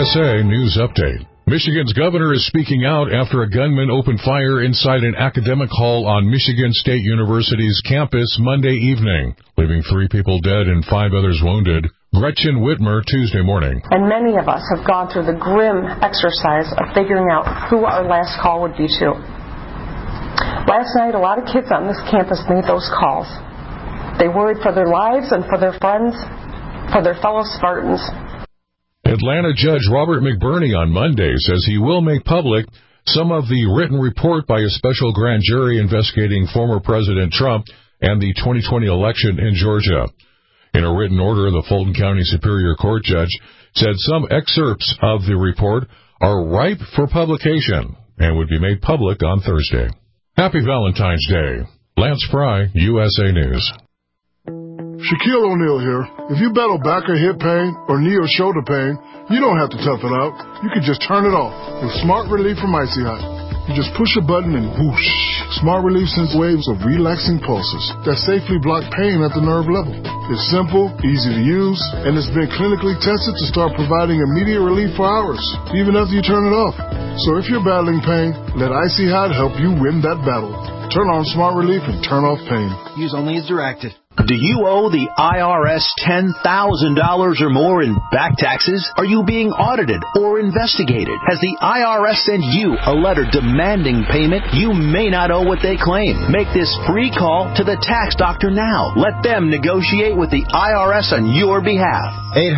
USA News Update. Michigan's governor is speaking out after a gunman opened fire inside an academic hall on Michigan State University's campus Monday evening, leaving 3 people dead and 5 others wounded. Gretchen Whitmer, Tuesday morning. And many of us have gone through the grim exercise of figuring out who our last call would be to. Last night, a lot of kids on this campus made those calls. They worried for their lives and for their friends, for their fellow Spartans. Atlanta Judge Robert McBurney on Monday says he will make public some of the written report by a special grand jury investigating former President Trump and the 2020 election in Georgia. In a written order, the Fulton County Superior Court judge said some excerpts of the report are ripe for publication and would be made public on Thursday. Happy Valentine's Day. Lance Fry, USA News. Shaquille O'Neal here. If you battle back or hip pain or knee or shoulder pain, you don't have to tough it out. You can just turn it off with Smart Relief from Icy Hot. You just push a button and whoosh. Smart Relief sends waves of relaxing pulses that safely block pain at the nerve level. It's simple, easy to use, and it's been clinically tested to start providing immediate relief for hours, even after you turn it off. So if you're battling pain, let Icy Hot help you win that battle. Turn on Smart Relief and turn off pain. Use only as directed. Do you owe the IRS $10,000 or more in back taxes? Are you being audited or investigated? Has the IRS sent you a letter demanding payment? You may not owe what they claim. Make this free call to the tax doctor now. Let them negotiate with the IRS on your behalf.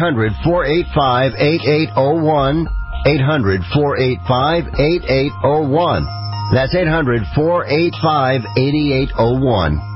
800-485-8801. 800-485-8801. That's 800-485-8801.